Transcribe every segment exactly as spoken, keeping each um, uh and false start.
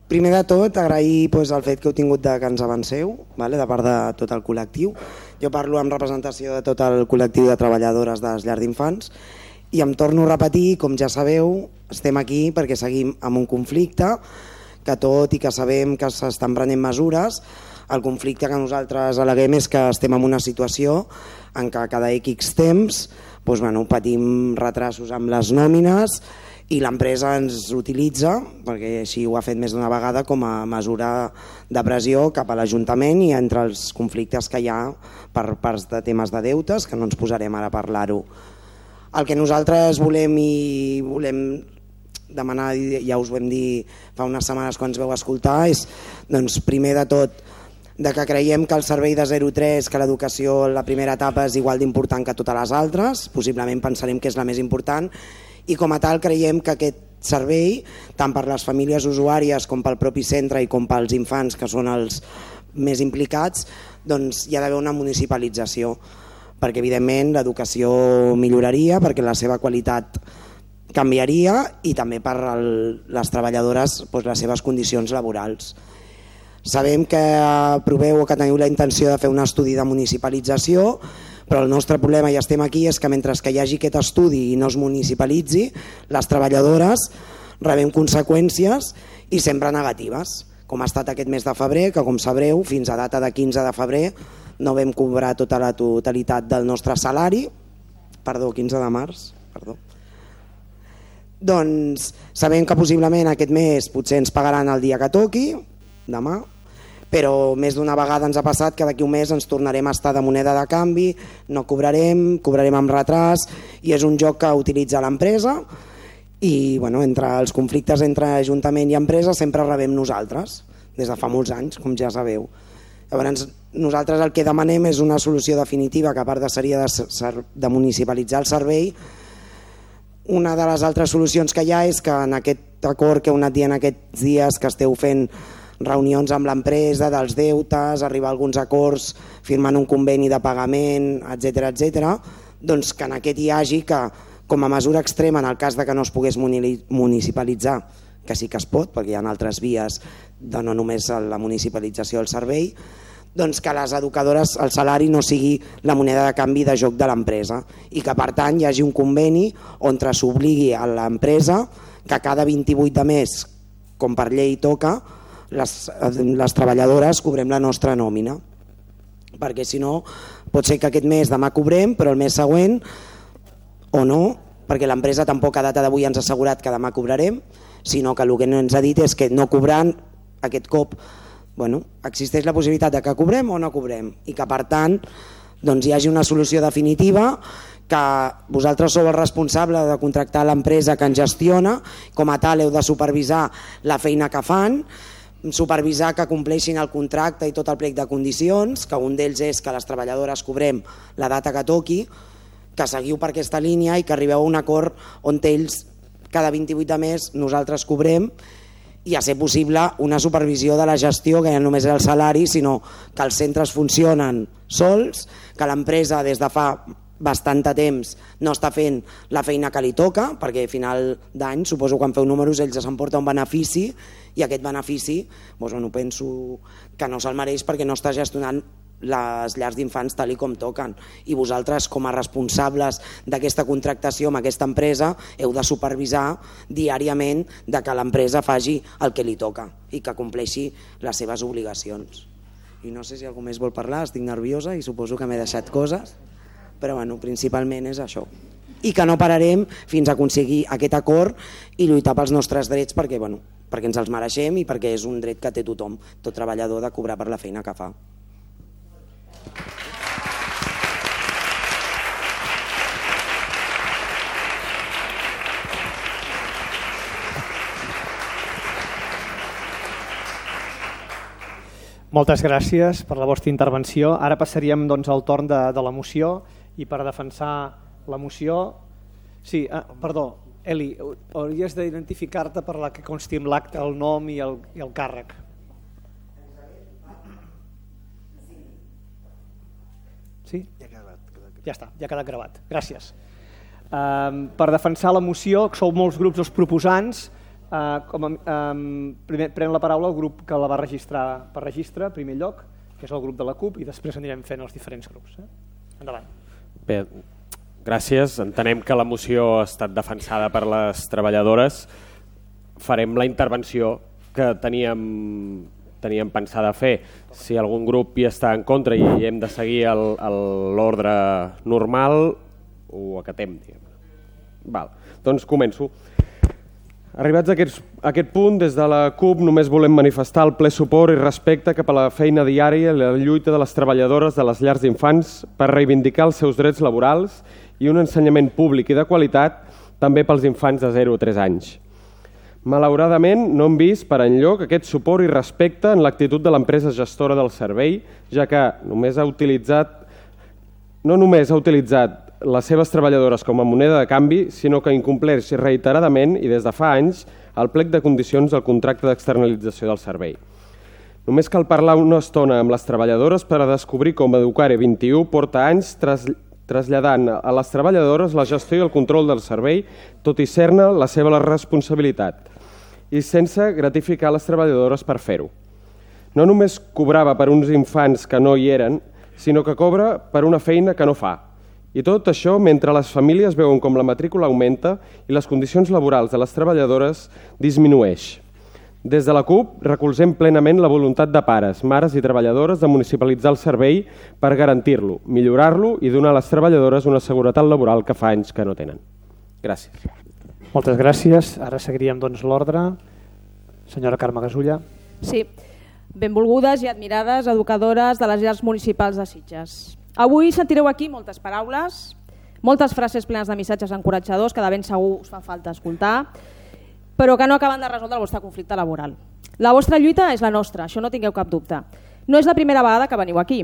primer de tot, agrair doncs, el fet que heu tingut de que ens avanceu, vale? De part de tot el col·lectiu. Jo parlo en representació de tot el col·lectiu de treballadores de les llars d'infants i em torno a repetir, com ja sabeu, estem aquí perquè seguim amb un conflicte que tot i que sabem que s'estan prenent mesures, el conflicte que nosaltres al·leguem és que estem en una situació en què cada X temps doncs, bueno, patim retrasos amb les nòmines i l'empresa ens utilitza, perquè així ho ha fet més d'una vegada, com a mesura de pressió cap a l'Ajuntament i entre els conflictes que hi ha per parts de temes de deutes, que no ens posarem ara a parlar-ho. El que nosaltres volem i volem demanar, ja us ho vam dir fa unes setmanes quan ens veu escoltar, és doncs, primer de tot de que creiem que el servei de zero tres, que l'educació en la primera etapa és igual d'important que totes les altres, possiblement pensarem que és la més important, i com a tal creiem que aquest servei, tant per les famílies usuàries com pel propi centre i com pels infants, que són els més implicats, doncs hi ha d'haver una municipalització, perquè evidentment l'educació milloraria, perquè la seva qualitat canviaria i també per el, les treballadores doncs, les seves condicions laborals. Sabem que aproveu o que teniu la intenció de fer un estudi de municipalització, però el nostre problema, i estem aquí, és que mentre que hi hagi aquest estudi i no es municipalitzi, les treballadores rebem conseqüències i sempre negatives, com ha estat aquest mes de febrer, que com sabreu, fins a data de quinze de febrer no vam cobrar tota la totalitat del nostre salari, perdó, quinze de març, perdó. Doncs sabem que possiblement aquest mes potser ens pagaran el dia que toqui, demà, però més d'una vegada ens ha passat que d'aquí un mes ens tornarem a estar de moneda de canvi, no cobrarem, cobrarem amb retras i és un joc que utilitza l'empresa i bueno, entre els conflictes entre Ajuntament i empresa sempre rebem nosaltres, des de fa molts anys, com ja sabeu. Llavors nosaltres el que demanem és una solució definitiva que a part de seria de, de municipalitzar el servei. Una de les altres solucions que hi ha és que en aquest acord que heu anat dient aquests dies que esteu fent reunions amb l'empresa, dels deutes, arribar a alguns acords, firmant un conveni de pagament, etcètera, etcètera, doncs que en aquest hi hagi que, com a mesura extrema, en el cas de que no es pogués municipalitzar, que sí que es pot, perquè hi ha altres vies de no només la municipalització del servei, doncs que les educadores, el salari no sigui la moneda de canvi de joc de l'empresa i que per tant hi hagi un conveni on s'obligui a l'empresa que cada vint-i-vuit de mes, com per llei toca, Les, les treballadores cobrem la nostra nòmina, perquè si no pot ser que aquest mes demà cobrem però el mes següent o no, perquè l'empresa tampoc a data d'avui ens ha assegurat que demà cobrarem, sinó que el que ens ha dit és que no cobrant aquest cop, bueno, existeix la possibilitat de que cobrem o no cobrem i que per tant doncs, hi hagi una solució definitiva, que vosaltres sou el responsable de contractar l'empresa que ens gestiona, com a tal heu de supervisar la feina que fan, supervisar que compleixin el contracte i tot el plec de condicions, que un d'ells és que les treballadores cobrem la data que toqui, que seguiu per aquesta línia i que arribeu a un acord on ells cada vint-i-vuit de mes nosaltres cobrem i a ser possible una supervisió de la gestió que ja no només és el salari sinó que els centres funcionen sols, que l'empresa des de fa bastant de temps no està fent la feina que li toca, perquè a final d'any, suposo que quan feu números, ells s'emporta un benefici i aquest benefici, doncs, bueno, penso que no se'l mereix perquè no està gestionant les llars d'infants tal i com toquen. I vosaltres, com a responsables d'aquesta contractació amb aquesta empresa, heu de supervisar diàriament de que l'empresa faci el que li toca i que compleixi les seves obligacions. I no sé si algú més vol parlar, estic nerviosa i suposo que m'he deixat coses, però bueno, principalment és això. I que no pararem fins a aconseguir aquest acord i lluitar pels nostres drets perquè, bueno, perquè ens els mereixem i perquè és un dret que té tothom, tot treballador, de cobrar per la feina que fa. Moltes gràcies per la vostra intervenció. Ara passaríem doncs, al torn de, de la moció i per defensar la moció... Sí, ah, perdó, Eli, hauries d'identificar-te per la que consti en l'acte el nom i el, i el càrrec. Sí? Ja està, ja ha quedat gravat. Gràcies. Um, per defensar la moció, que sou molts grups els proposants, Uh, com a, um, primer pren la paraula el grup que la va registrar per registre, en primer lloc, que és el grup de la CUP, i després anirem fent els diferents grups. Eh? Endavant. Bé, gràcies. Entenem que la moció ha estat defensada per les treballadores. Farem la intervenció que teníem, teníem pensada fer. Si algun grup hi està en contra i hem de seguir l'ordre normal, ho acatem. Val. Doncs començo. Arribats a aquest, a aquest punt, des de la CUP només volem manifestar el ple suport i respecte cap a la feina diària i la lluita de les treballadores de les llars d'infants per reivindicar els seus drets laborals i un ensenyament públic i de qualitat també pels infants de zero a tres anys. Malauradament, no hem vist per enlloc aquest suport i respecte en l'actitud de l'empresa gestora del servei, ja que només ha utilitzat, no només ha utilitzat les seves treballadores com a moneda de canvi, sinó que incompleix reiteradament i des de fa anys el plec de condicions del contracte d'externalització del servei. Només cal parlar una estona amb les treballadores per a descobrir com Educare vint i u porta anys tras, traslladant a les treballadores la gestió i el control del servei, tot i ser-ne la seva responsabilitat, i sense gratificar les treballadores per fer-ho. No només cobrava per uns infants que no hi eren, sinó que cobra per una feina que no fa. I tot això mentre les famílies veuen com la matrícula augmenta i les condicions laborals de les treballadores disminueix. Des de la CUP recolzem plenament la voluntat de pares, mares i treballadores de municipalitzar el servei per garantir-lo, millorar-lo i donar a les treballadores una seguretat laboral que fa anys que no tenen. Gràcies. Moltes gràcies. Ara seguiríem doncs, l'ordre. Senyora Carme Gasulla. Sí. Benvolgudes i admirades educadores de les llars municipals de Sitges. Avui sentireu aquí moltes paraules, moltes frases plenes de missatges encoratjadors que de ben segur us fa falta escoltar, però que no acaben de resoldre el vostre conflicte laboral. La vostra lluita és la nostra, això no tingueu cap dubte. No és la primera vegada que veniu aquí.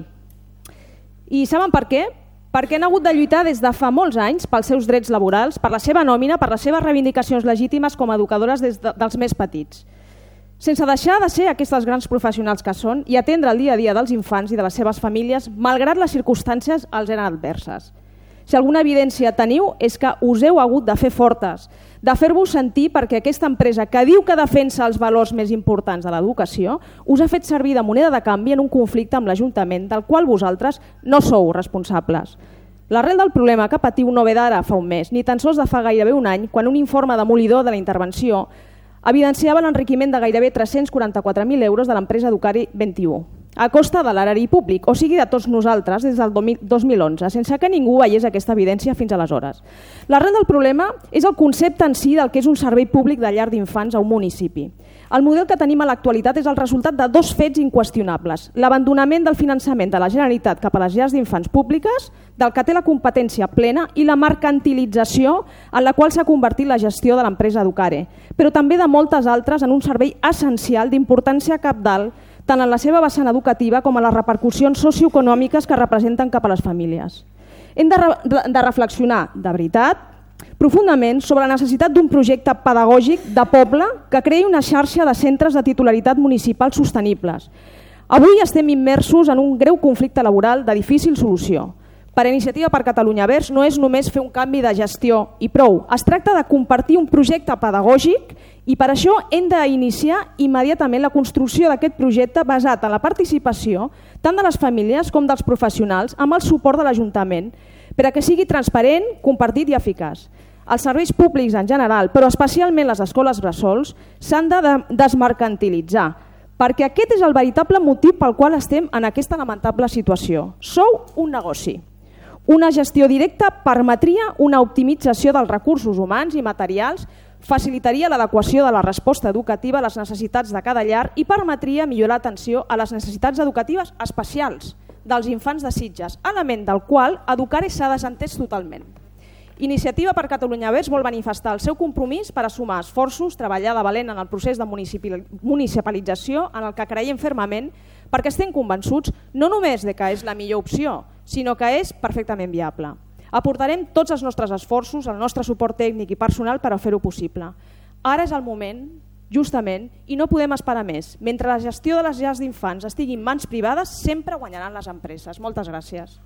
I saben per què? Perquè han hagut de lluitar des de fa molts anys pels seus drets laborals, per la seva nòmina, per les seves reivindicacions legítimes com a educadores des de, dels més petits. Sense deixar de ser aquestes grans professionals que són i atendre el dia a dia dels infants i de les seves famílies, malgrat les circumstàncies els eren adverses. Si alguna evidència teniu és que us heu hagut de fer fortes, de fer-vos sentir perquè aquesta empresa que diu que defensa els valors més importants de l'educació us ha fet servir de moneda de canvi en un conflicte amb l'Ajuntament del qual vosaltres no sou responsables. L'arrel del problema que patiu no ve d'ara fa un mes, ni tan sols de fa gairebé un any, quan un informe demolidor de la intervenció evidenciava l'enriquiment de gairebé tres-cents quaranta-quatre mil euros de l'empresa Educare vint i u, a costa de l'erari públic, o sigui de tots nosaltres des del dos mil onze, sense que ningú veiés aquesta evidència fins aleshores. L'arrel del problema és el concepte en si del que és un servei públic de llar d'infants a un municipi. El model que tenim a l'actualitat és el resultat de dos fets inqüestionables: l'abandonament del finançament de la Generalitat cap a les llars d'infants públiques, del que té la competència plena, i la mercantilització en la qual s'ha convertit la gestió de l'empresa Educare, però també de moltes altres en un servei essencial d'importància cabdal tant en la seva vessant educativa com en les repercussions socioeconòmiques que representen cap a les famílies. Hem de, re de reflexionar, de veritat, profundament sobre la necessitat d'un projecte pedagògic de poble que creï una xarxa de centres de titularitat municipal sostenibles. Avui estem immersos en un greu conflicte laboral de difícil solució. Per Iniciativa per Catalunya Verds no és només fer un canvi de gestió i prou. Es tracta de compartir un projecte pedagògic i per això hem d'iniciar immediatament la construcció d'aquest projecte basat en la participació tant de les famílies com dels professionals amb el suport de l'Ajuntament per a que sigui transparent, compartit i eficaç. Els serveis públics en general, però especialment les escoles bressols, s'han de desmercantilitzar, perquè aquest és el veritable motiu pel qual estem en aquesta lamentable situació. Sou un negoci. Una gestió directa permetria una optimització dels recursos humans i materials, facilitaria l'adequació de la resposta educativa a les necessitats de cada llar i permetria millorar l'atenció a les necessitats educatives especials dels infants de Sitges, element del qual Educare s'ha desentès totalment. Iniciativa per Catalunya Verds vol manifestar el seu compromís per a sumar esforços, treballar de valent en el procés de municipalització en el que creiem fermament perquè estem convençuts no només de que és la millor opció, sinó que és perfectament viable. Aportarem tots els nostres esforços, el nostre suport tècnic i personal per a fer-ho possible. Ara és el moment, justament, i no podem esperar més. Mentre la gestió de les llars d'infants estigui en mans privades, sempre guanyaran les empreses. Moltes gràcies.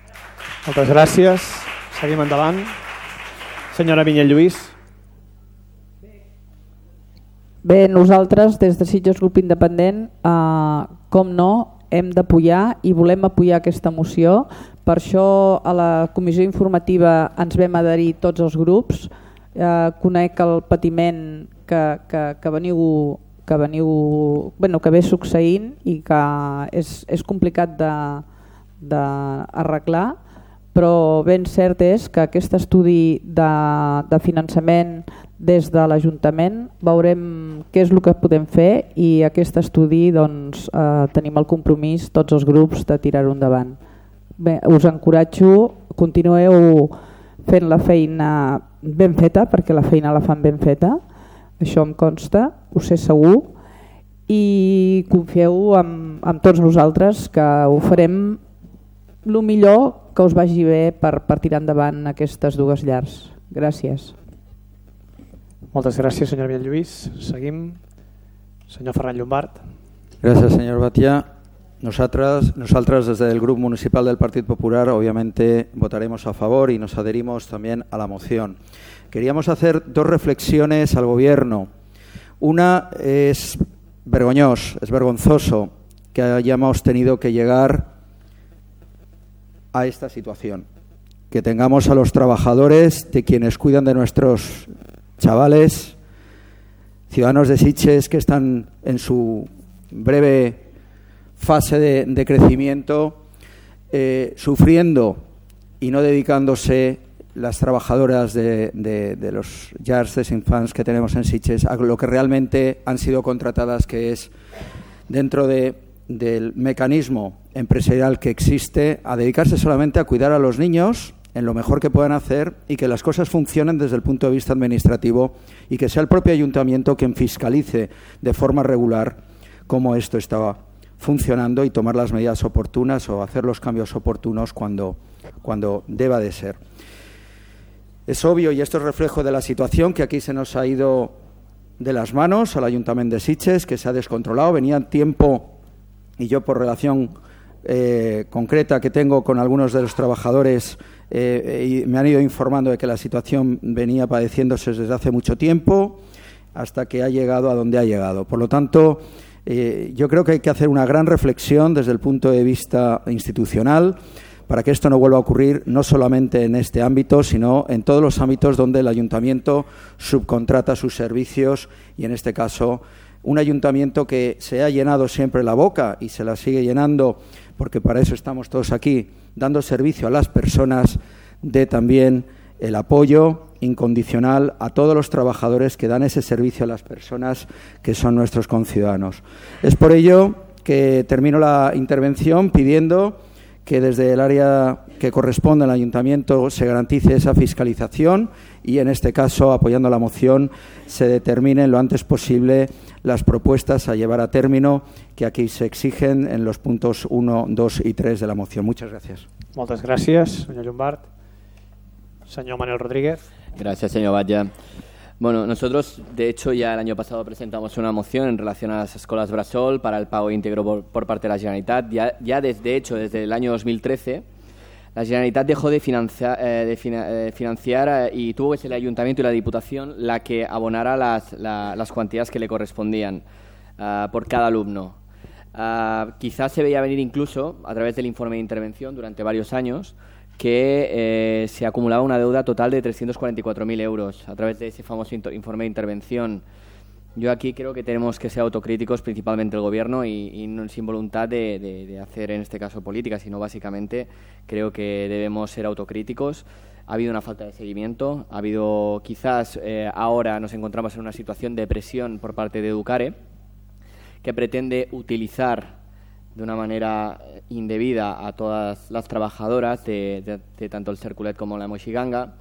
Moltes gràcies. Seguim endavant. Senyora Vinyet Lluís. Bé, nosaltres des de Sitges Grup Independent, eh, com no, hem d'apoyar i volem apoyar aquesta moció. Per això a la comissió informativa ens vam adherir tots els grups. Eh, conec el patiment que, que, que veniu que veniu, bueno, que ve succeint i que és, és complicat d'arreglar, però ben cert és que aquest estudi de, de finançament des de l'Ajuntament veurem què és el que podem fer i aquest estudi doncs, eh, tenim el compromís tots els grups de tirar-ho endavant. Bé, us encoratjo, continueu fent la feina ben feta, perquè la feina la fan ben feta, això em consta, ho sé segur, i confieu en, en tots nosaltres que ho farem el millor que us vagi bé per, per tirar endavant aquestes dues llars. Gràcies. Moltes gràcies, senyora Villalluís. Seguim. Senyor Ferran Llombart. Gracias, señor Batia. Nosotras, nosotras desde el Grupo Municipal del Partido Popular obviamente votaremos a favor y nos adherimos también a la moción. Queríamos hacer dos reflexiones al Gobierno. Una es vergonzoso, es vergonzoso que hayamos tenido que llegar a esta situación, que tengamos a los trabajadores de quienes cuidan de nuestros chavales, ciudadanos de Sitges que están en su breve fase de, de crecimiento, eh, sufriendo y no dedicándose las trabajadoras de, de, de los llars de infants que tenemos en Sitges a lo que realmente han sido contratadas, que es dentro de, del mecanismo empresarial que existe, a dedicarse solamente a cuidar a los niños en lo mejor que puedan hacer y que las cosas funcionen desde el punto de vista administrativo y que sea el propio ayuntamiento quien fiscalice de forma regular cómo esto estaba funcionando y tomar las medidas oportunas o hacer los cambios oportunos cuando, cuando deba de ser. Es obvio, y esto es reflejo de la situación, que aquí se nos ha ido de las manos al Ayuntamiento de Sitges, que se ha descontrolado. Venía en tiempo, y yo por relación eh, concreta que tengo con algunos de los trabajadores, eh, y me han ido informando de que la situación venía padeciéndose desde hace mucho tiempo, hasta que ha llegado a donde ha llegado. Por lo tanto, eh, yo creo que hay que hacer una gran reflexión desde el punto de vista institucional, para que esto no vuelva a ocurrir no solamente en este ámbito, sino en todos los ámbitos donde el ayuntamiento subcontrata sus servicios y, en este caso, un ayuntamiento que se ha llenado siempre la boca y se la sigue llenando, porque para eso estamos todos aquí, dando servicio a las personas, de también el apoyo incondicional a todos los trabajadores que dan ese servicio a las personas que son nuestros conciudadanos. Es por ello que termino la intervención pidiendo que desde el área que corresponde al Ayuntamiento se garantice esa fiscalización y, en este caso, apoyando la moción, se determinen lo antes posible las propuestas a llevar a término que aquí se exigen en los puntos uno, dos y tres de la moción. Muchas gracias. Muchas gracias, señor Llombart. Señor Manuel Rodríguez. Gracias, señor Batlle. Bueno, nosotros, de hecho, ya el año pasado presentamos una moción en relación a las escuelas Bressol para el pago íntegro por, por parte de la Generalitat. Ya, ya desde hecho, desde el año dos mil trece, la Generalitat dejó de, financia, eh, de fina, eh, financiar eh, y tuvo que ser el Ayuntamiento y la Diputación la que abonara las, la, las cuantías que le correspondían uh, por cada alumno. Uh, quizás se veía venir incluso, a través del informe de intervención durante varios años, que eh, se acumulaba una deuda total de trescientos cuarenta y cuatro mil euros a través de ese famoso informe de intervención. Yo aquí creo que tenemos que ser autocríticos, principalmente el Gobierno, y, y no, sin voluntad de, de, de hacer en este caso política, sino básicamente creo que debemos ser autocríticos. Ha habido una falta de seguimiento, ha habido quizás eh, ahora nos encontramos en una situación de presión por parte de Educare, que pretende utilizar de una manera indebida a todas las trabajadoras de, de, de tanto el Cerculet como la Moixiganga,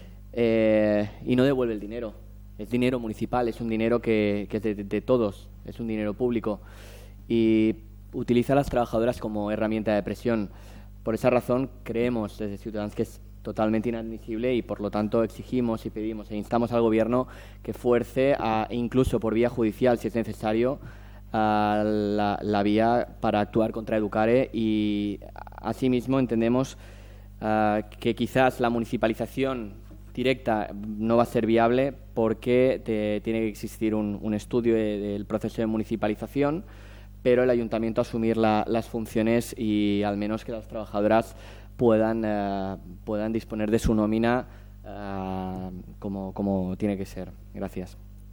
eh, y no devuelve el dinero. Es dinero municipal, es un dinero que, que es de, de todos, es un dinero público, y utiliza a las trabajadoras como herramienta de presión. Por esa razón creemos desde Ciudadanos que es totalmente inadmisible y, por lo tanto, exigimos y pedimos e instamos al Gobierno que fuerce, a, incluso por vía judicial si es necesario, a la, la vía para actuar contra Educare. Y asimismo entendemos uh, que quizás la municipalización directa no va a ser viable porque te, tiene que existir un, un estudio de, del proceso de municipalización, pero el ayuntamiento asumir la, las funciones y al menos que las trabajadoras puedan, eh, puedan disponer de su nómina eh, como, como tiene que ser. Gracias.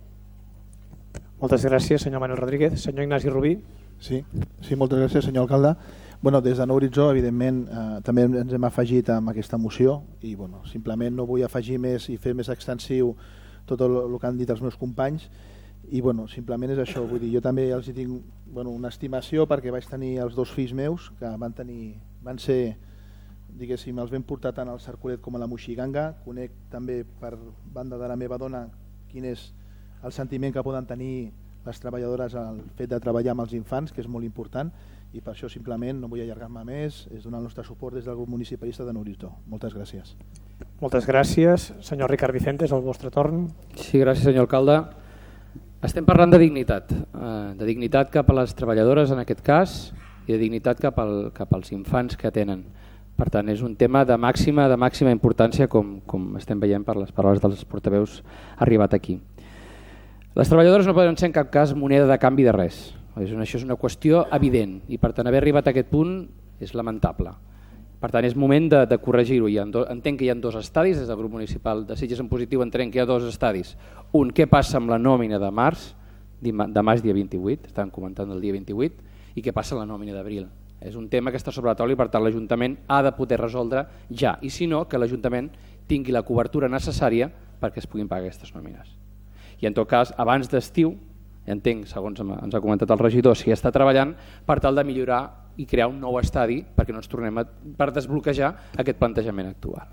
Moltes gràcies, senyor Manuel Rodríguez. Senyor Ignasi Rubí. Sí, sí, moltes gràcies, senyor alcalde. Bueno, des de Nou Horitzó, evidentment, eh, també ens hem afegit amb aquesta moció i bueno, simplement no vull afegir més i fer més extensiu tot el, el que han dit els meus companys i bueno, simplement és això, vull dir, jo també els hi tinc bueno, una estimació perquè vaig tenir els dos fills meus que van tenir, van ser, diguéssim, els vam portar tant al Sarcolet com a la Moixiganga. Conec també per banda de la meva dona quin és el sentiment que poden tenir les treballadores al fet de treballar amb els infants, que és molt important, i per això simplement no vull allargar-me més, és donar el nostre suport des del grup municipalista de Nou Horitzó. Moltes gràcies. Moltes gràcies. Senyor Ricard Vicente, és el vostre torn. Sí, gràcies, senyor alcalde. Estem parlant de dignitat, de dignitat cap a les treballadores en aquest cas i de dignitat cap, al, cap als infants que tenen. Per tant, és un tema de màxima, de màxima importància, com, com estem veient per les paraules dels portaveus arribat aquí. Les treballadores no poden ser en cap cas moneda de canvi de res. Això és una qüestió evident i per tant haver arribat a aquest punt és lamentable. Per tant és moment de, de corregir-ho. Entenc que hi ha dos estadis, des del grup municipal de Sitges en positiu entenc que hi ha dos estadis. Un, què passa amb la nòmina de març, de març dia vint-i-vuit, estàvem comentant el dia vint-i-vuit, i què passa amb la nòmina d'abril. És un tema que està sobre la taula i per tant l'Ajuntament ha de poder resoldre ja, i si no, que l'Ajuntament tingui la cobertura necessària perquè es puguin pagar aquestes nòmines. I en tot cas, abans d'estiu, entenc, segons ens ha comentat el regidor, si està treballant per tal de millorar i crear un nou estadi perquè no ens tornem a, per desbloquejar aquest plantejament actual.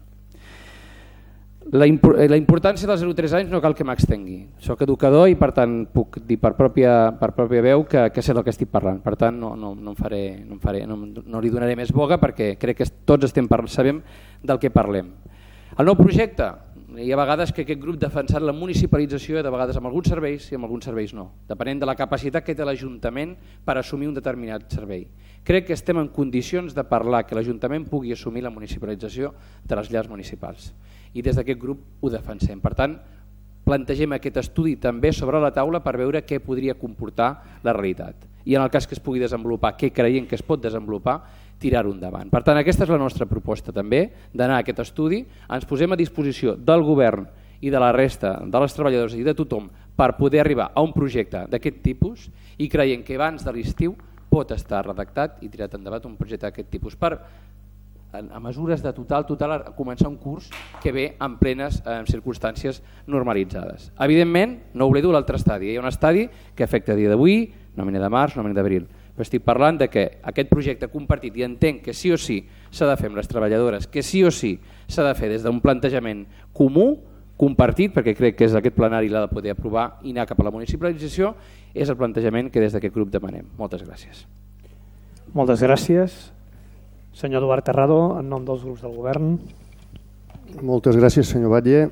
La, impor la importància dels zero a tres anys no cal que m'extengui. Soc educador i per tant puc dir per pròpia, per pròpia veu que, que sé del que estic parlant. Per tant no, no, no, em faré, no, em faré, no, no li donaré més boga perquè crec que tots estem parlant, sabem del que parlem. El nou projecte, hi ha vegades que aquest grup ha defensat la municipalització de vegades amb alguns serveis i amb alguns serveis no, depenent de la capacitat que té l'Ajuntament per assumir un determinat servei. Crec que estem en condicions de parlar que l'Ajuntament pugui assumir la municipalització de les llars municipals i des d'aquest grup ho defensem. Per tant, plantegem aquest estudi també sobre la taula per veure què podria comportar la realitat i en el cas que es pugui desenvolupar, què creiem que es pot desenvolupar, tirar-ho endavant. Per tant, aquesta és la nostra proposta també, d'anar a aquest estudi, ens posem a disposició del govern i de la resta de les treballadores i de tothom per poder arribar a un projecte d'aquest tipus i creiem que abans de l'estiu pot estar redactat i tirat endavant un projecte d'aquest tipus per a mesures de total, total a començar un curs que ve en plenes eh, circumstàncies normalitzades. Evidentment, no oblido l'altre estadi, hi ha un estadi que afecta a dia d'avui, nòmina de març, nòmina d'abril. Però estic parlant de que aquest projecte compartit, i entenc que sí o sí s'ha de fer amb les treballadores, que sí o sí s'ha de fer des d'un plantejament comú, compartit, perquè crec que és aquest plenari l'ha de poder aprovar i anar cap a la municipalització, és el plantejament que des d'aquest grup demanem. Moltes gràcies. Moltes gràcies. Senyor Eduard Terrado, en nom dels grups del govern. Moltes gràcies, senyor Batlle.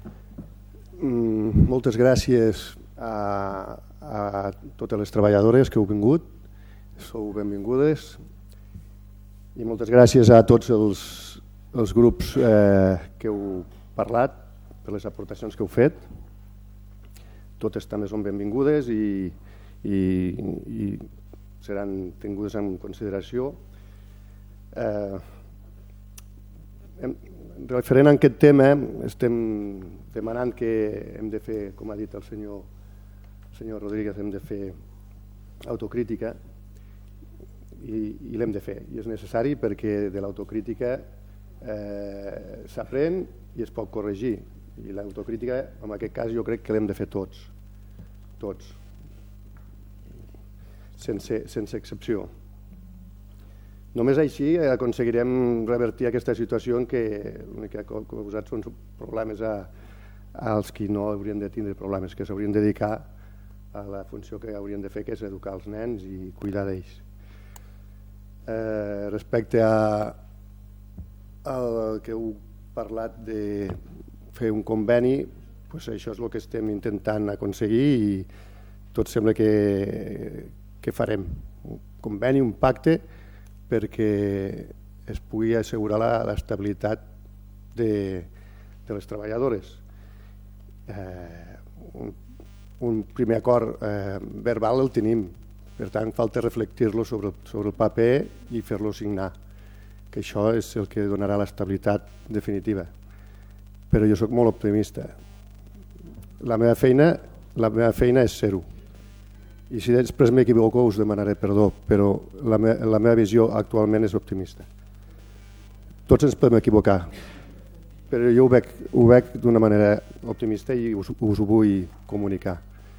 Mm, moltes gràcies a, a totes les treballadores que heu vingut. Sou benvingudes. I moltes gràcies a tots els, els grups eh, que heu parlat per les aportacions que heu fet. Totes també són benvingudes i, i, i seran tingudes en consideració. Eh, referent a aquest tema, estem demanant que hem de fer, com ha dit el senyor, el senyor Rodríguez, hem de fer autocrítica i, i l'hem de fer. I és necessari perquè de l'autocrítica eh, s'aprèn i es pot corregir. I l'autocrítica, en aquest cas, jo crec que l'hem de fer tots. Tots. Sense, sense excepció. Només així aconseguirem revertir aquesta situació en què l'únic que ha causat són problemes a, als qui no haurien de tindre problemes, que s'haurien de dedicar a la funció que haurien de fer, que és educar els nens i cuidar d'ells. Eh, respecte a al que heu parlat de fer un conveni, doncs això és el que estem intentant aconseguir i tot sembla que, que farem. Un conveni, un pacte, perquè es pugui assegurar l'estabilitat de, de les treballadores. Eh, un, un primer acord eh, verbal el tenim, per tant falta reflectir-lo sobre, sobre el paper i fer-lo signar, que això és el que donarà l'estabilitat definitiva. Però jo sóc molt optimista. La meva feina, la meva feina és ser-ho. I si després m'equivoco us demanaré perdó, però la, me, la meva visió actualment és optimista. Tots ens podem equivocar, però jo ho veig, ho veig d'una manera optimista i us, us ho vull comunicar.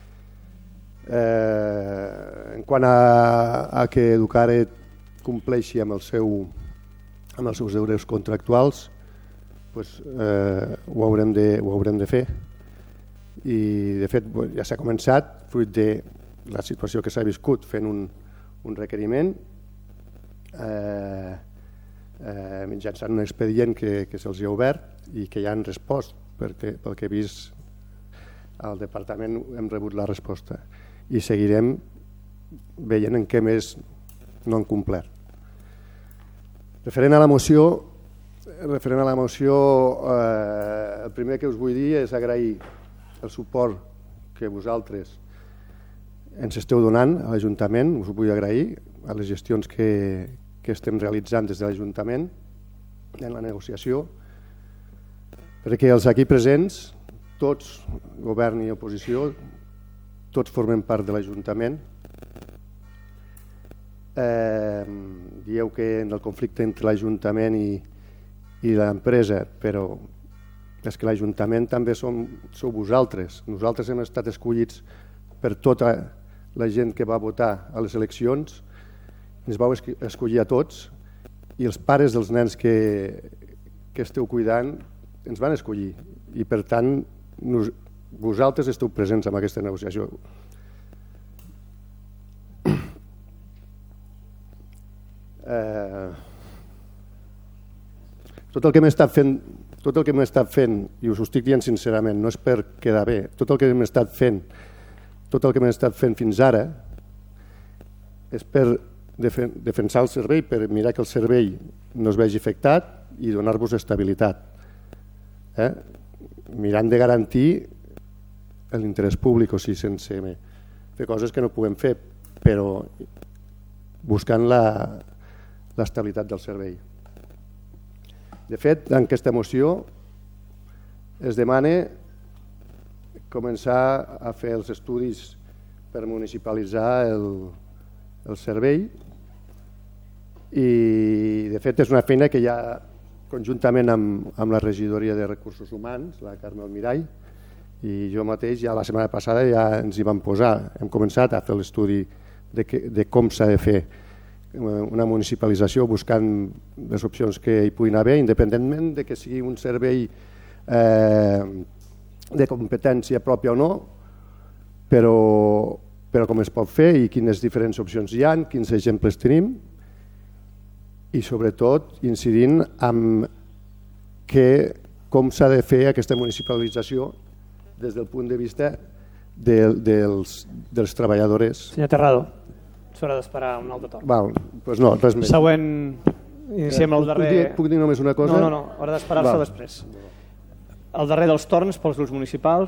Eh, en quant a, a que Educare compleixi amb, el seu, amb els seus deures contractuals, pues, eh, ho, haurem de, ho haurem de fer. I de fet ja s'ha començat, fruit de la situació que s'ha viscut, fent un, un requeriment eh, eh, mitjançant un expedient que, que se'ls ha obert i que ja han respost, perquè pel que he vist al departament hem rebut la resposta i seguirem veient en què més no han complert. Referent a la moció, referent a la moció eh, el primer que us vull dir és agrair el suport que vosaltres ens esteu donant a l'Ajuntament, us ho vull agrair a les gestions que, que estem realitzant des de l'Ajuntament en la negociació, perquè els aquí presents, tots, govern i oposició, tots formem part de l'Ajuntament. Eh, dieu que en el conflicte entre l'Ajuntament i, i l'empresa, però és que l'Ajuntament també som, sou vosaltres. Nosaltres hem estat escollits per tota la gent que va votar a les eleccions, ens vau escollir a tots i els pares dels nens que, que esteu cuidant ens van escollir i per tant nos, vosaltres esteu presents en aquesta negociació. Eh, tot el que m'he estat fent tot el que m'he estat fent, i us ho estic dient sincerament, no és per quedar bé, tot el que m'he estat fent tot el que m'he estat fent fins ara és per defen defensar el servei, per mirar que el servei no es vegi afectat i donar-vos estabilitat. Eh? Mirant de garantir l'interès públic, o sigui, sense fer coses que no puguem fer, però buscant l'estabilitat del servei. De fet, en aquesta moció es demana començar a fer els estudis per municipalitzar el, el servei i de fet és una feina que ja conjuntament amb, amb la regidoria de recursos humans, la Carme Almirall, i jo mateix ja la setmana passada ja ens hi vam posar, hem començat a fer l'estudi de, que, de com s'ha de fer una municipalització buscant les opcions que hi puguin haver, independentment de que sigui un servei eh, de competència pròpia o no, però, però com es pot fer i quines diferents opcions hi ha, quins exemples tenim i sobretot incidint en que, com s'ha de fer aquesta municipalització des del punt de vista de, dels, dels treballadors. Senyor Terrado, s'haurà d'esperar un altre torn. Val, doncs no, res més. Següent, iniciem el darrer... Puc dir, puc dir només una cosa? No, no, no, haurà d'esperar-se després. El darrer dels torns pels grups municipals.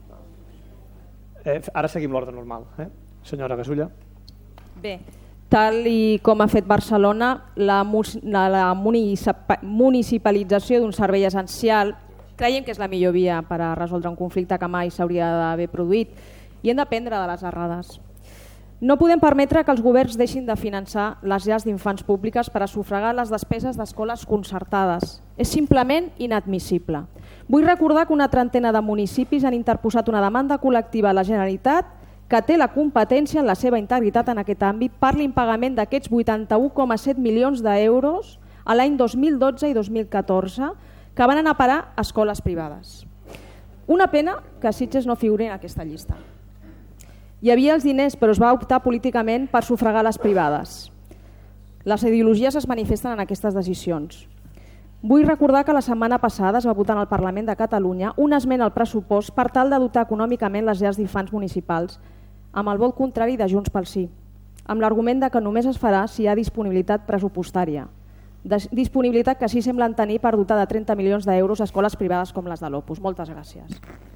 Eh, ara seguim l'ordre normal. Eh? Senyora Gasulla. Bé, tal i com ha fet Barcelona, la, la, la municipalització d'un servei essencial creiem que és la millor via per a resoldre un conflicte que mai s'hauria d'haver produït i hem d'aprendre de les errades. No podem permetre que els governs deixin de finançar les llars d'infants públiques per a sufragar les despeses d'escoles concertades. És simplement inadmissible. Vull recordar que una trentena de municipis han interposat una demanda col·lectiva a la Generalitat que té la competència en la seva integritat en aquest àmbit per l'impagament d'aquests vuitanta-u coma set milions d'euros a l'any dos mil dotze i dos mil catorze que van anar a parar a escoles privades. Una pena que Sitges no figuri en aquesta llista. Hi havia els diners, però es va optar políticament per sufragar les privades. Les ideologies es manifesten en aquestes decisions. Vull recordar que la setmana passada es va votar en el Parlament de Catalunya una esmena al pressupost per tal de dotar econòmicament les llars d'infants municipals, amb el vot contrari de Junts pel Sí, amb l'argument de que només es farà si hi ha disponibilitat pressupostària. disponibilitat que sí semblen tenir per dotar de trenta milions d'euros a escoles privades com les de l'Opus. Moltes gràcies.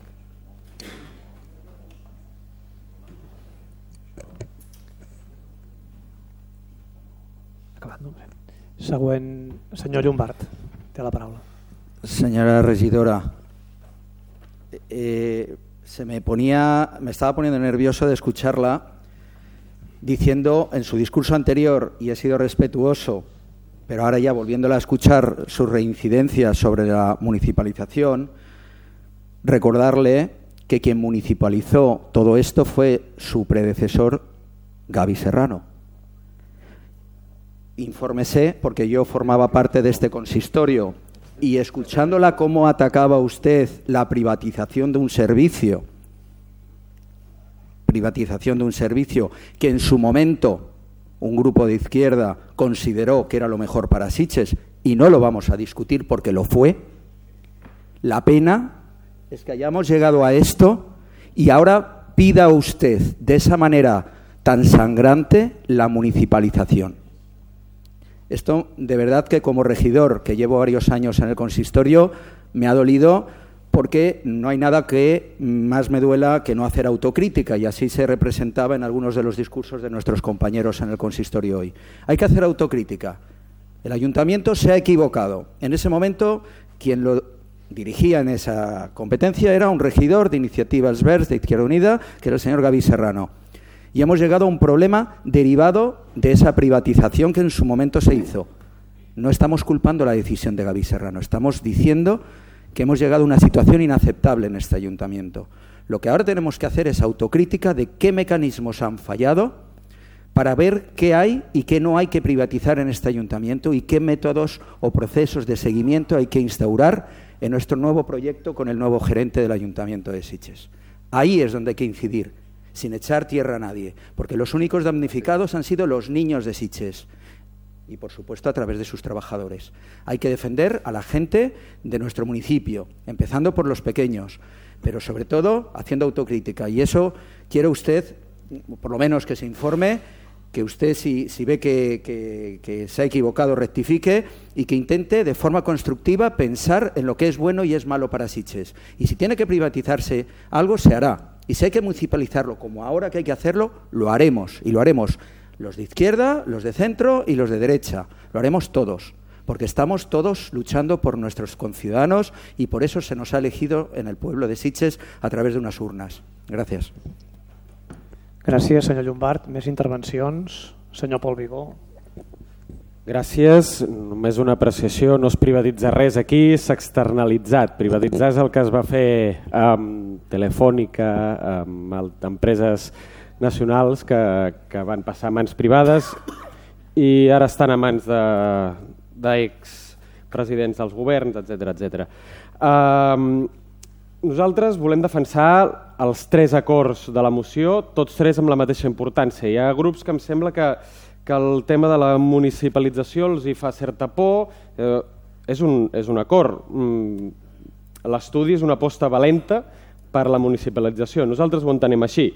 Següent, senyor Llombart, té la paraula. Señora regidora, eh, se me ponía, me estaba poniendo nervioso de escucharla diciendo en su discurso anterior, y he sido respetuoso, pero ahora ya volviéndola a escuchar sus reincidencias sobre la municipalización, recordarle que quien municipalizó todo esto fue su predecesor, Gaby Serrano. Infórmese, porque yo formaba parte de este consistorio, y escuchándola cómo atacaba usted la privatización de un servicio, privatización de un servicio que en su momento un grupo de izquierda consideró que era lo mejor para Sitges, y no lo vamos a discutir porque lo fue, la pena es que hayamos llegado a esto y ahora pida usted de esa manera tan sangrante la municipalización. Esto, de verdad que como regidor, que llevo varios años en el consistorio, me ha dolido porque no hay nada que más me duela que no hacer autocrítica, y así se representaba en algunos de los discursos de nuestros compañeros en el consistorio hoy. Hay que hacer autocrítica. El ayuntamiento se ha equivocado. En ese momento, quien lo dirigía en esa competencia era un regidor de Iniciativas Verds de Izquierda Unida, que era el señor Gaby Serrano. Y hemos llegado a un problema derivado de esa privatización que en su momento se hizo. No estamos culpando la decisión de Gaby Serrano, estamos diciendo que hemos llegado a una situación inaceptable en este ayuntamiento. Lo que ahora tenemos que hacer es autocrítica de qué mecanismos han fallado para ver qué hay y qué no hay que privatizar en este ayuntamiento y qué métodos o procesos de seguimiento hay que instaurar en nuestro nuevo proyecto con el nuevo gerente del Ayuntamiento de Sitges. Ahí es donde hay que incidir, sin echar tierra a nadie, porque los únicos damnificados han sido los niños de Sitges y, por supuesto, a través de sus trabajadores. Hay que defender a la gente de nuestro municipio, empezando por los pequeños, pero sobre todo haciendo autocrítica. Y eso quiero usted, por lo menos que se informe, que usted si, si ve que, que, que se ha equivocado rectifique y que intente de forma constructiva pensar en lo que es bueno y es malo para Sitges. Y si tiene que privatizarse algo, se hará. Y si hay que municipalizarlo, como ahora que hay que hacerlo, lo haremos. Y lo haremos los de izquierda, los de centro y los de derecha. Lo haremos todos, porque estamos todos luchando por nuestros conciudadanos y por eso se nos ha elegido en el pueblo de Sitges a través de unas urnas. Gràcies. Gràcies, senyor Llombart. Més intervencions? Senyor Pol Vigó. Gràcies. Només una apreciació. No es privatitza res aquí, s'ha externalitzat. Privatitzar és el que es va fer amb Telefònica, amb empreses nacionals que, que van passar a mans privades i ara estan a mans d'expresidents dels governs, etcètera, etcètera. Um, nosaltres volem defensar els tres acords de la moció, tots tres amb la mateixa importància. Hi ha grups que em sembla que que el tema de la municipalització els hi fa certa por. Eh, és, un, és un acord. Mm, l'estudi és una aposta valenta per la municipalització. Nosaltres ho entenem així.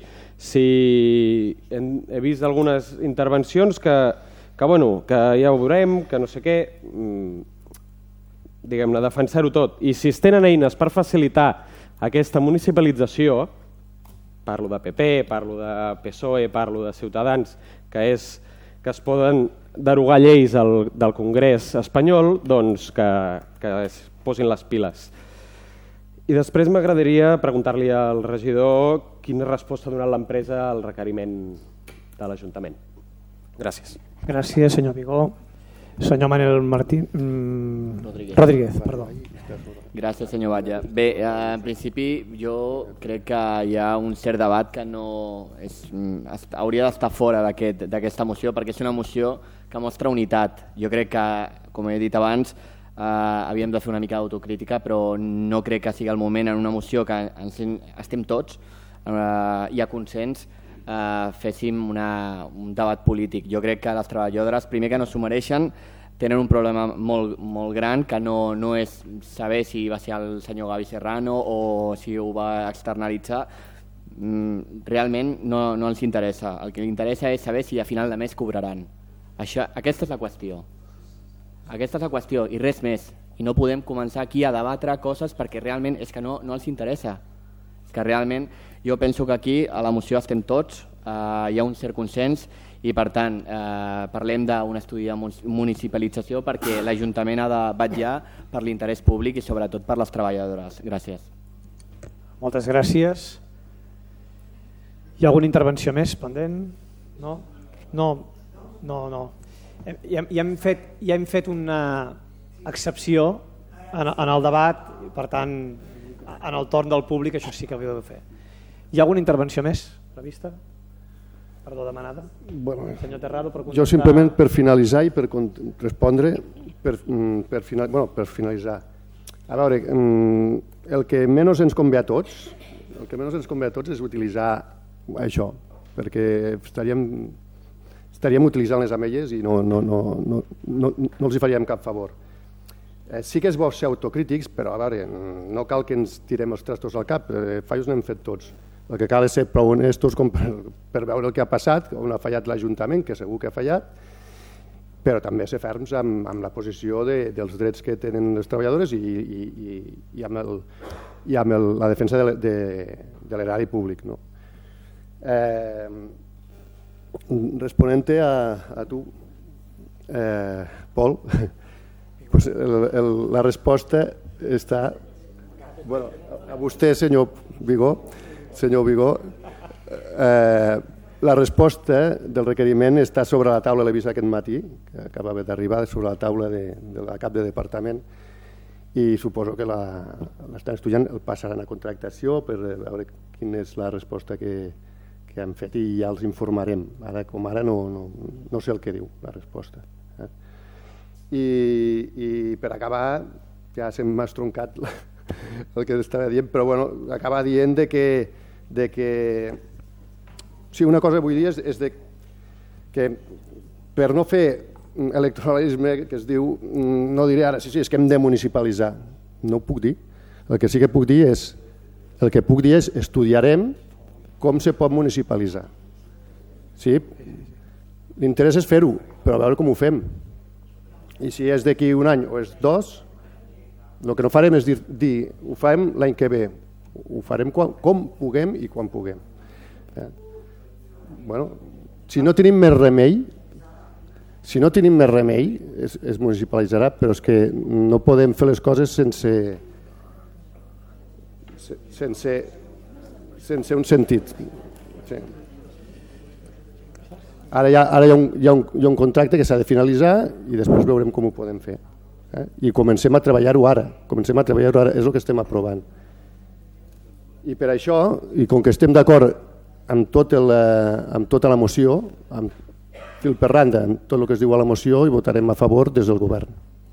Si he, he vist algunes intervencions que, que, bueno, que ja ho veurem, que no sé què, mm, diguem-ne, defensar-ho tot. I si es tenen eines per facilitar aquesta municipalització, parlo de P P, parlo de P S O E, parlo de Ciutadans, que és que es poden derogar lleis al, del Congrés espanyol, doncs que, que es posin les piles. I després m'agradaria preguntar-li al regidor quina resposta ha donat l'empresa al requeriment de l'Ajuntament. Gràcies. Gràcies, senyor Vigó. Senyor Manel Martín... Mm, Rodríguez. Rodríguez, perdó. Gràcies, senyor Batlle. Bé, eh, en principi jo crec que hi ha un cert debat que no és, hauria d'estar fora d'aquesta aquest, moció, perquè és una moció que mostra unitat. Jo crec que, com he dit abans, eh, havíem de fer una mica d'autocrítica, però no crec que sigui el moment en una moció que ens, estem tots, eh, hi ha consens, eh, féssim una, un debat polític. Jo crec que les treballadores, primer que no s'ho mereixen, tenen un problema molt, molt gran que no, no és saber si va ser el senyor Gaby Serrano o si ho va externalitzar. Mm, realment no, no els interessa. El que li interessa és saber si a final de mes cobraran. Això, aquesta és la qüestió. Aquesta és la qüestió i res més. I no podem començar aquí a debatre coses perquè realment és que no, no els interessa. És que realment jo penso que aquí a la moció estem tots, eh, hi ha un cert consens i per tant eh, parlem d'un estudi de municipalització perquè l'Ajuntament ha de vetllar per l'interès públic i sobretot per les treballadores. Gràcies. Moltes gràcies. Hi ha alguna intervenció més pendent? No? No, no, no. Ja, ja, hem fet, ja hem fet una excepció en, en el debat, per tant, en el torn del públic això sí que ho heu de fer. Hi ha alguna intervenció més prevista? Perdó, demanada? Bueno, senyor Terrado, per jo simplement per finalitzar i per respondre, per, per, final, bueno, per finalitzar. A veure, el que menys ens convé a tots, el que menys ens convé a tots és utilitzar això, perquè estaríem, estaríem utilitzant les ametlles i no, no, no, no, no, no els hi faríem cap favor. Eh, sí que és bo ser autocrítics, però a veure, no cal que ens tirem els trastos al cap, eh, fallos n'hem fet tots. El que cal és ser prou honestos com per, per veure el que ha passat, on ha fallat l'Ajuntament, que segur que ha fallat, però també ser ferms amb, amb la posició de, dels drets que tenen les treballadores i, i, i, i amb, el, i amb el, la defensa de, de, de l'erari públic. No? Eh, responent-te a, a tu, eh, Pol, pues el, el, la resposta està... Bueno, a vostè, senyor Vigó, senyor Vigó, eh, la resposta del requeriment està sobre la taula, l'he vist aquest matí, que acabava d'arribar, sobre la taula de, de la cap de departament, i suposo que l'estan estudiant, el passaran a contractació per veure quina és la resposta que, que han fet i ja els informarem. Ara com ara no, no, no sé el que diu la resposta. Eh? I, I per acabar, ja se m'ha estroncat el que estava dient, però bueno, acabar dient de que, de que sí, una cosa vull dir és, és de, que per no fer electoralisme que es diu, no diré ara, sí, sí, és que hem de municipalitzar. No ho puc dir. El que sí que puc dir és, el que puc dir és estudiarem com se pot municipalitzar. Sí, l'interès és fer-ho, però a veure com ho fem. I si és d'aquí un any o és dos, el que no farem és dir, dir ho farem l'any que ve, ho farem quan, com puguem i quan puguem. Eh? Bueno, si no tenim més remei, si no tenim més remei, es, es municipalitzarà, però és que no podem fer les coses sense, sense, sense un sentit. Sí. Ara, hi ha, ara hi, ha un, hi, ha un, hi ha un contracte que s'ha de finalitzar i després veurem com ho podem fer. Eh? I comencem a treballar-ho ara, comencem a treballar-ho ara, és el que estem aprovant. I per això, i com que estem d'acord amb, tot el, amb tota la moció, amb fil per randa, amb tot el que es diu a la moció, i votarem a favor des del govern.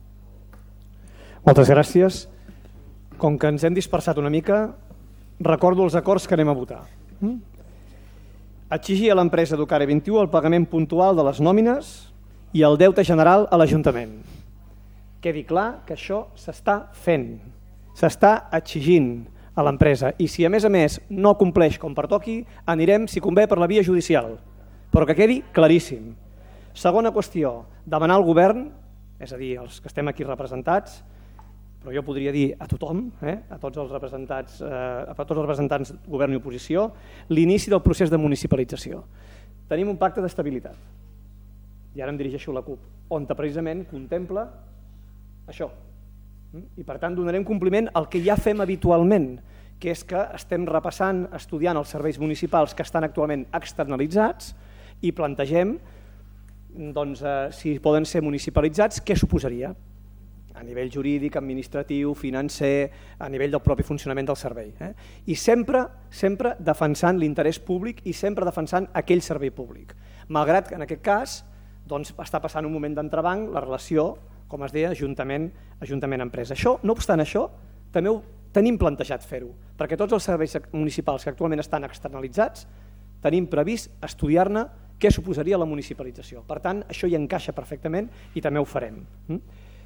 Moltes gràcies. Com que ens hem dispersat una mica, recordo els acords que anem a votar. Mm? Exigir a l'empresa Educare vint i u el pagament puntual de les nòmines i el deute general a l'Ajuntament. Quedi clar que això s'està fent, s'està exigint a l'empresa i si a més a més no compleix com pertoqui, anirem, si convé, per la via judicial, però que quedi claríssim. Segona qüestió, demanar al govern, és a dir, els que estem aquí representats, però jo podria dir a tothom, eh, a tots els representants, eh, a tots els representants govern i oposició, l'inici del procés de municipalització. Tenim un pacte d'estabilitat, i ara em dirigeixo a la CUP, on precisament contempla això. I per tant donarem compliment al que ja fem habitualment, que és que estem repassant, estudiant els serveis municipals que estan actualment externalitzats i plantegem doncs, eh, si poden ser municipalitzats, què suposaria a nivell jurídic, administratiu, financer, a nivell del propi funcionament del servei. Eh? I sempre, sempre defensant l'interès públic i sempre defensant aquell servei públic. Malgrat que en aquest cas doncs, està passant un moment d'entrebanc la relació, com es deia, Ajuntament-Empresa. Això, no obstant això, també ho tenim plantejat fer-ho, perquè tots els serveis municipals que actualment estan externalitzats tenim previst estudiar-ne què suposaria la municipalització. Per tant, això hi encaixa perfectament i també ho farem. Uh,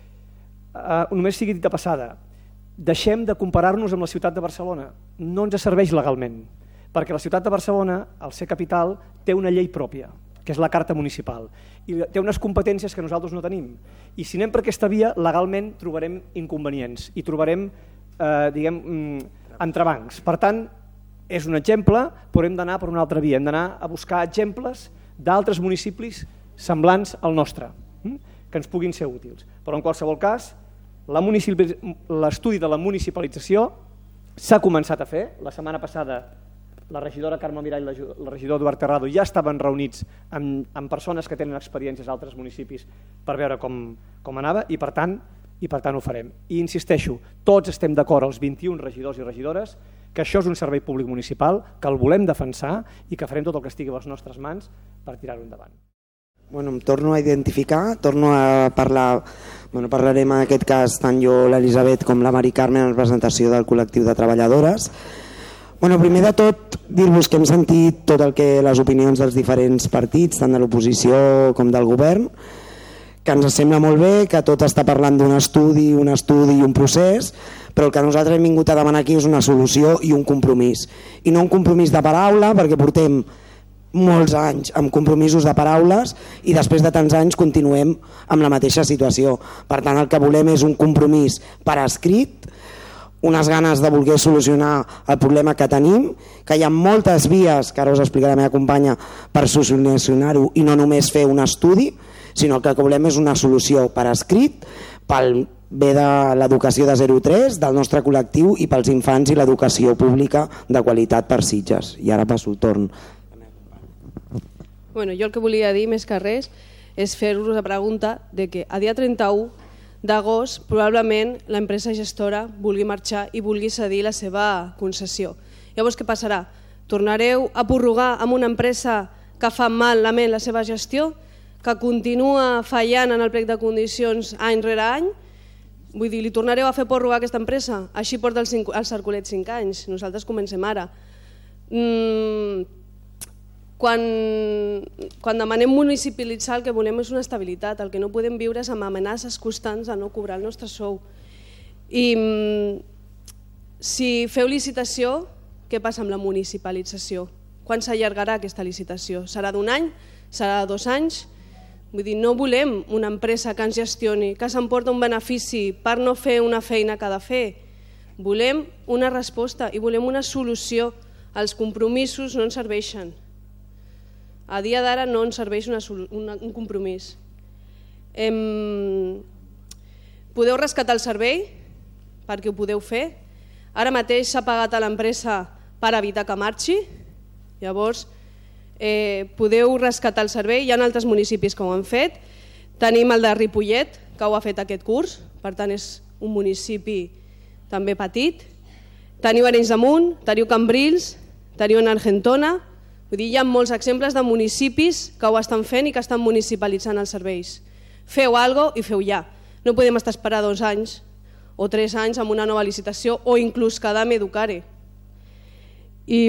només sigui dit de passada, deixem de comparar-nos amb la ciutat de Barcelona. No ens serveix legalment, perquè la ciutat de Barcelona, al ser capital, té una llei pròpia. que és la Carta Municipal, i té unes competències que nosaltres no tenim. I si anem per aquesta via, legalment trobarem inconvenients i trobarem, eh, diguem, entrebancs. Per tant, és un exemple, però hem d'anar per una altra via, hem d'anar a buscar exemples d'altres municipis semblants al nostre, que ens puguin ser útils. Però en qualsevol cas, l'estudi de la municipalització s'ha començat a fer. La setmana passada la regidora Carme Mirall i el regidor Eduard Terrado ja estaven reunits amb, amb persones que tenen experiències a altres municipis per veure com, com anava i per tant i per tant ho farem. I insisteixo, tots estem d'acord, els vint-i-un regidors i regidores, que això és un servei públic municipal, que el volem defensar i que farem tot el que estigui a les nostres mans per tirar-ho endavant. Bueno, em torno a identificar, torno a parlar, bueno, parlarem en aquest cas tant jo, l'Elisabet, com la Mari Carmen en representació del col·lectiu de treballadores. Bueno, primer de tot, dir-vos que hem sentit tot el que les opinions dels diferents partits, tant de l'oposició com del govern, que ens sembla molt bé, que tot està parlant d'un estudi, un estudi i un procés, però el que nosaltres hem vingut a demanar aquí és una solució i un compromís. I no un compromís de paraula, perquè portem molts anys amb compromisos de paraules i després de tants anys continuem amb la mateixa situació. Per tant, el que volem és un compromís per escrit, unes ganes de voler solucionar el problema que tenim, que hi ha moltes vies, que ara us explicarà la meva companya, per solucionar-ho i no només fer un estudi, sinó que el que volem és una solució per escrit, pel bé de l'educació de zero a tres, del nostre col·lectiu i pels infants i l'educació pública de qualitat per Sitges. I ara passo el torn. Bueno, jo el que volia dir més que res és fer-vos la pregunta de que a dia trenta-u d'agost probablement l'empresa gestora vulgui marxar i vulgui cedir la seva concessió. Llavors què passarà? Tornareu a prorrogar amb una empresa que fa malament la seva gestió, que continua fallant en el plec de condicions any rere any? Vull dir, li tornareu a fer prorrogar aquesta empresa? Així porta el, cinc, el circulet cinc anys, nosaltres comencem ara. Mm, quan, quan demanem municipalitzar el que volem és una estabilitat, el que no podem viure és amb amenaces constants de no cobrar el nostre sou. I mm, si feu licitació, què passa amb la municipalització? Quan s'allargarà aquesta licitació? Serà d'un any? Serà de dos anys? Vull dir, no volem una empresa que ens gestioni, que s'emporta un benefici per no fer una feina que ha de fer. Volem una resposta i volem una solució. Els compromisos no ens serveixen. A dia d'ara no ens serveix una, una, un compromís. Em... Podeu rescatar el servei perquè ho podeu fer. Ara mateix s'ha pagat a l'empresa per evitar que marxi. Llavors, Eh, podeu rescatar el servei, hi ha altres municipis que ho han fet, tenim el de Ripollet que ho ha fet aquest curs, per tant és un municipi també petit, teniu Arenys de Munt, teniu Cambrils, teniu en Argentona, vull dir, hi ha molts exemples de municipis que ho estan fent i que estan municipalitzant els serveis. Feu alguna cosa i feu ja, no podem estar esperant dos anys o tres anys amb una nova licitació o inclús quedar amb Educare. I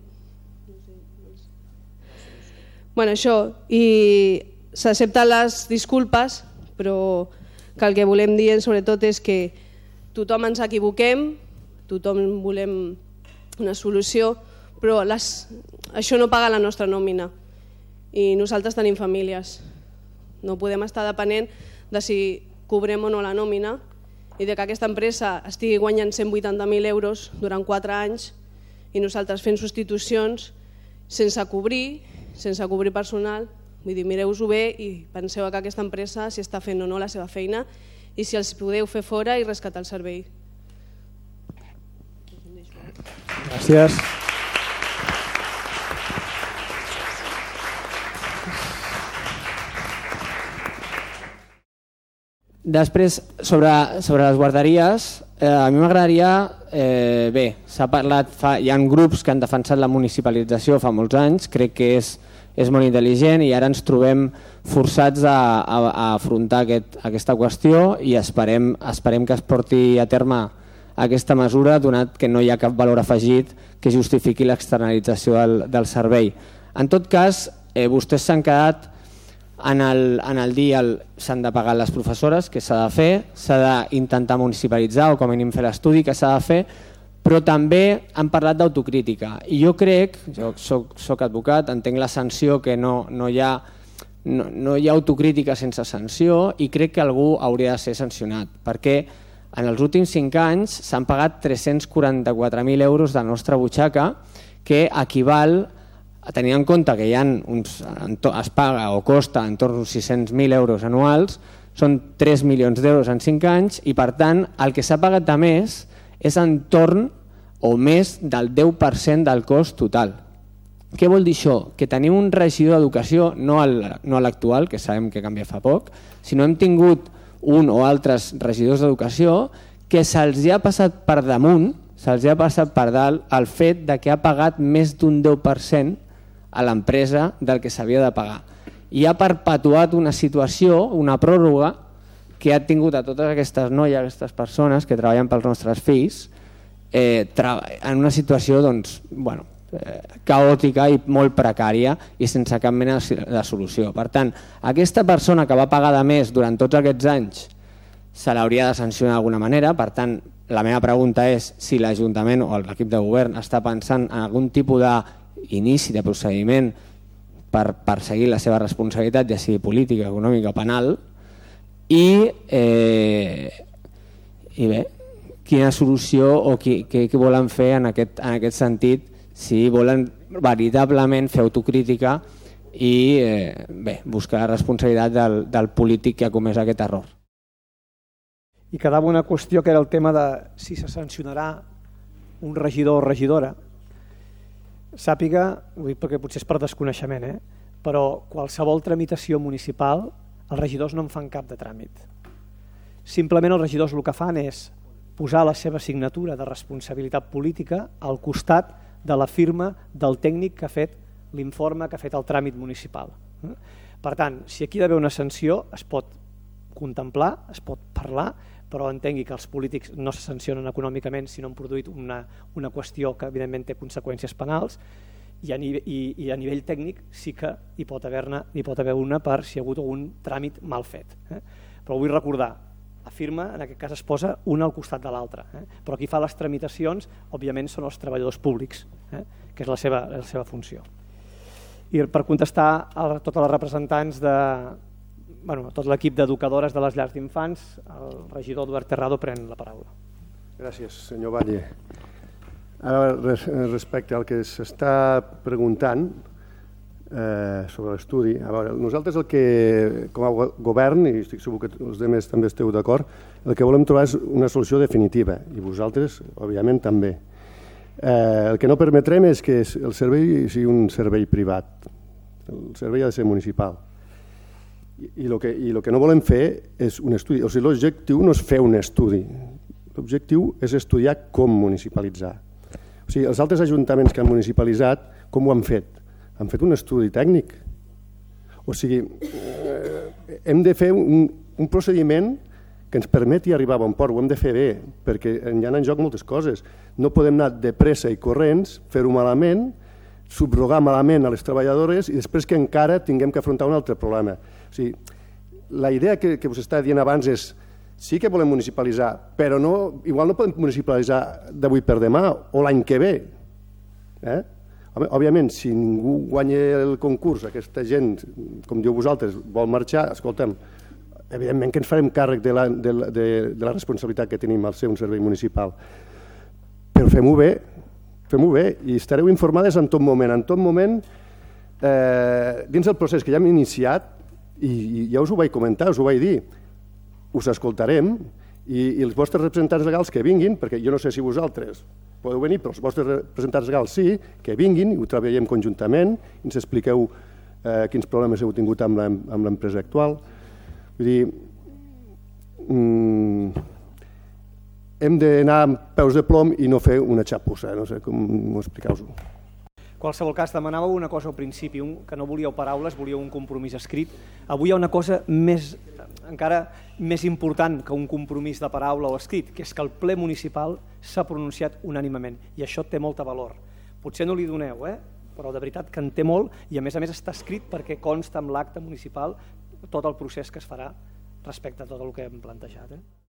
Bueno, això, i s'accepten les disculpes, però que el que volem dir sobretot és que tothom ens equivoquem, tothom volem una solució, però les, això no paga la nostra nòmina i nosaltres tenim famílies. No podem estar depenent de si cobrem o no la nòmina i de que aquesta empresa estigui guanyant cent vuitanta mil euros durant quatre anys i nosaltres fent substitucions sense cobrir, sense cobrir personal. Vull dir, mireu-vos-ho bé i penseu que aquesta empresa si està fent o no la seva feina i si els podeu fer fora i rescatar el servei. Gràcies. Després, sobre, sobre les guarderies, eh, a mi m'agradaria, eh, bé, s'ha parlat, fa, hi ha grups que han defensat la municipalització fa molts anys, crec que és, és molt intel·ligent i ara ens trobem forçats a, a, a afrontar aquest, aquesta qüestió i esperem, esperem que es porti a terme aquesta mesura, donat que no hi ha cap valor afegit que justifiqui l'externalització del, del servei. En tot cas, eh, vostès s'han quedat en el, en el dia s'han de pagar les professores, que s'ha de fer, s'ha d'intentar municipalitzar o com a mínim fer l'estudi que s'ha de fer, però també han parlat d'autocrítica. I jo crec, jo soc, soc advocat, entenc la sanció que no, no, hi ha, no, no hi ha autocrítica sense sanció i crec que algú hauria de ser sancionat, perquè en els últims cinc anys s'han pagat tres-cents quaranta-quatre mil euros de la nostra butxaca, que equival, tenint en compte que hi ha uns, es paga o costa entorn uns sis-cents mil euros anuals, són tres milions d'euros en cinc anys i per tant el que s'ha pagat de més és entorn o més del deu per cent del cost total. Què vol dir això? Que tenim un regidor d'educació, no l'actual, que sabem que canvia fa poc, sinó hem tingut un o altres regidors d'educació que se'ls ha passat per damunt, se'ls ha passat per dalt el fet de que ha pagat més d'un deu per cent a l'empresa del que s'havia de pagar. I ha perpetuat una situació, una pròrroga, que ha tingut a totes aquestes noies, aquestes persones que treballen pels nostres fills, eh, en una situació doncs, bueno, eh, caòtica i molt precària i sense cap mena de solució. Per tant, aquesta persona que va pagar de més durant tots aquests anys se l'hauria de sancionar d'alguna manera. Per tant, la meva pregunta és si l'Ajuntament o l'equip de govern està pensant en algun tipus d'inici de procediment per perseguir la seva responsabilitat, ja sigui política, econòmica o penal, i, eh, i bé, quina solució o què, què volen fer en aquest, en aquest sentit, si volen veritablement fer autocrítica i eh, bé, buscar la responsabilitat del, del polític que ha comès aquest error. I quedava una qüestió que era el tema de si se sancionarà un regidor o regidora. Sàpiga, perquè potser és per desconeixement, eh? però qualsevol tramitació municipal els regidors no en fan cap de tràmit. Simplement els regidors el que fan és posar la seva signatura de responsabilitat política al costat de la firma del tècnic que ha fet l'informe, que ha fet el tràmit municipal. Per tant, si aquí hi ha d'haver una sanció, es pot contemplar, es pot parlar, però entengui que els polítics no se sancionen econòmicament si no han produït una, una qüestió que evidentment té conseqüències penals, i a nivell, i, i a nivell tècnic sí que hi pot haver-ne, hi pot haver una per si hi ha hagut algun tràmit mal fet. Eh? Però vull recordar, la firma en aquest cas es posa una al costat de l'altra, eh? però qui fa les tramitacions òbviament són els treballadors públics, eh? que és la seva, la seva funció. I per contestar a totes les representants de bueno, tot l'equip d'educadores de les llars d'infants, el regidor Eduard Terrado pren la paraula. Gràcies, senyor Valle. Ara, respecte al que s'està preguntant eh, sobre l'estudi, nosaltres el que, com a govern, i estic segur que els altres també esteu d'acord, el que volem trobar és una solució definitiva, i vosaltres, òbviament, també. Eh, el que no permetrem és que el servei sigui un servei privat. El servei ha de ser municipal. I el que, i el que no volem fer és un estudi. O sigui, l'objectiu no és fer un estudi. L'objectiu és estudiar com municipalitzar. O sigui, els altres ajuntaments que han municipalitzat, com ho han fet? Han fet un estudi tècnic. O sigui, eh, hem de fer un, un procediment que ens permeti arribar a bon port. Ho hem de fer bé, perquè hi ha en joc moltes coses. No podem anar de pressa i corrents, fer-ho malament, subrogar malament a les treballadores i després que encara tinguem que afrontar un altre problema. O sigui, la idea que, que us està dient abans és sí que volem municipalitzar, però no, igual no podem municipalitzar d'avui per demà o l'any que ve. Eh? Òbviament, si ningú guanya el concurs, aquesta gent, com diu vosaltres, vol marxar, escolta'm, evidentment que ens farem càrrec de la, de, de, de la responsabilitat que tenim al ser un servei municipal. Però fem-ho bé, fem-ho bé i estareu informades en tot moment. En tot moment, eh, dins del procés que ja hem iniciat, i, i ja us ho vaig comentar, us ho vaig dir, us escoltarem i, i els vostres representants legals que vinguin, perquè jo no sé si vosaltres podeu venir, però els vostres representants legals sí, que vinguin i ho treballem conjuntament i ens expliqueu eh, quins problemes heu tingut amb l'empresa actual. Vull dir, mm, hem d'anar amb peus de plom i no fer una xapussa, no sé com m'ho expliqueu-ho. En qualsevol cas, demanàveu una cosa al principi, un, que no volíeu paraules, volíeu un compromís escrit. Avui hi ha una cosa més, encara més important que un compromís de paraula o escrit, que és que el ple municipal s'ha pronunciat unànimement, i això té molta valor. Potser no li doneu, eh? però de veritat que en té molt, i a més a més està escrit perquè consta amb l'acte municipal tot el procés que es farà respecte a tot el que hem plantejat. Eh?